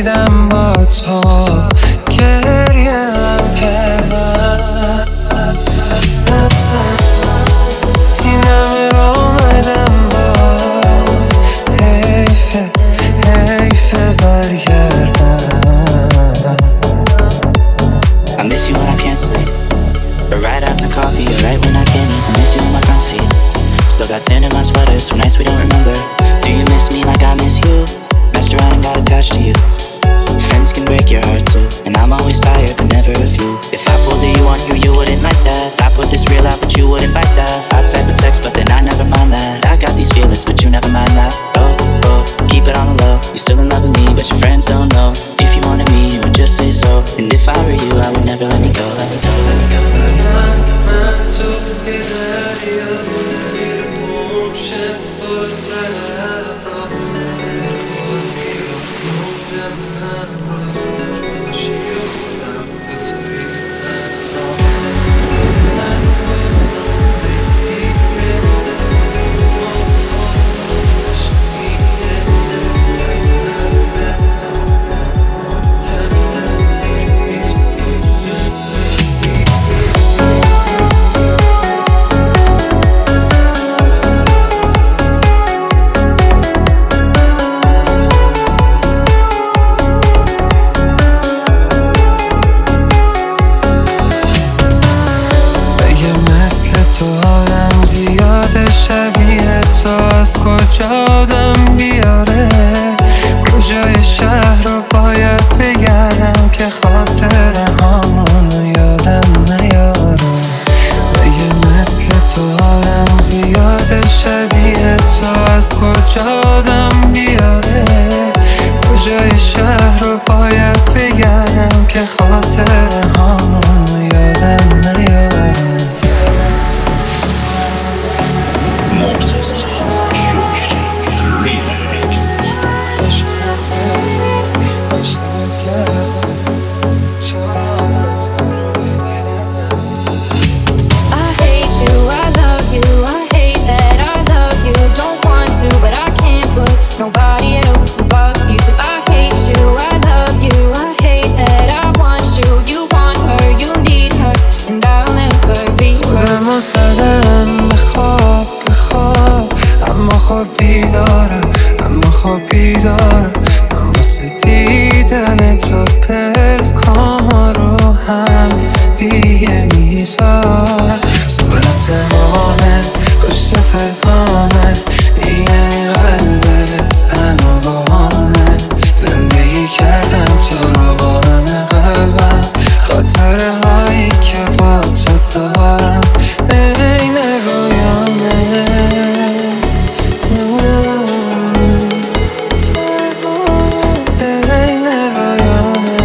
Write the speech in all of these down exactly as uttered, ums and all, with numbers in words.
دیدم با تو گریه هم کردم، این همه رو اومدم باز حیفه حیفه برگردم. I miss you when I can't sleep, but right after coffee, or right when I can't eat. I miss you in my front seat. Still got sand in my sweaters from nights we don't remember. Do you miss me like I miss you? Messed around and got attached to you. Friends can break your heart too, and I'm always tired but never of you. If I pulled a you on you, you wouldn't like that. I put this real out but you wouldn't like that. I type a text but then I never mind that. I got these feelings but you never mind that. Oh, oh, keep it on the low. You're still in love with me but your friends don't know. If you wanted me, you would just say so. And if I were you, I would never let me go, let me go, let me go. شبیه تو از کجا آدم بیاره، کجای شهر رو باید بگردم که خاطر همونو یادم نیاره. اگه مثل تو آدم زیاده شبیه تو از کجا آدم بیاره، کجای شهر رو باید بگردم که خاطر همونو یادم نیاره. زدم به خواب به خواب، اما خواب بیدارم اما خواب بیدارم. من واسه دیدن تو پلکان رو هم دیگه میذارم. صورت مامانت پشت پلکانت، یعنی قلبت تنها با همت. زندگی کردم تو رو با همه قلبم، خاطره هایی که با تو دارم این رویامه. این رویامه.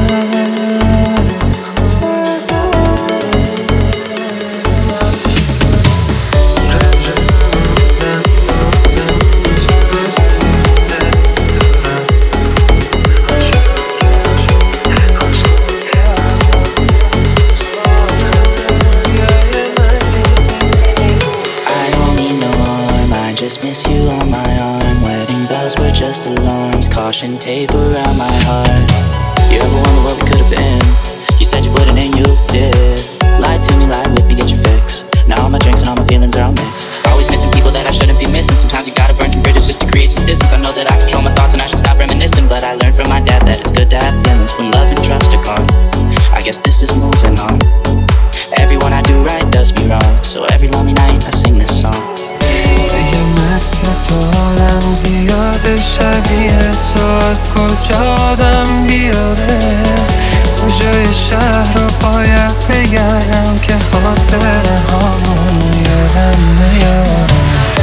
Just miss you on my arm. Wedding bells were just alarms. Caution tape around my heart. You ever wonder what we could have been? You said you wouldn't and you did. Lie to me, lie with me, get your fix. Now all my drinks and all my feelings are all mixed. Always missing people that I shouldn't be missing. Sometimes you gotta burn some bridges just to create some distance. I know that I control my thoughts and I should stop reminiscing, but I learned from my dad that it's good to have feelings when love and trust are gone. I guess this is moving on. Everyone I do right does me wrong, so every lonely night I sing this song. اگه مثل تو آدم زیاده شبیه تو از کجا آدم بیاره، کجای شهر رو باید بگردم که خاطر همون یادم نیاره.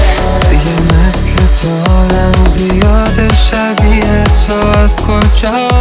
اگه مثل تو آدم زیاده شبیه تو از کجا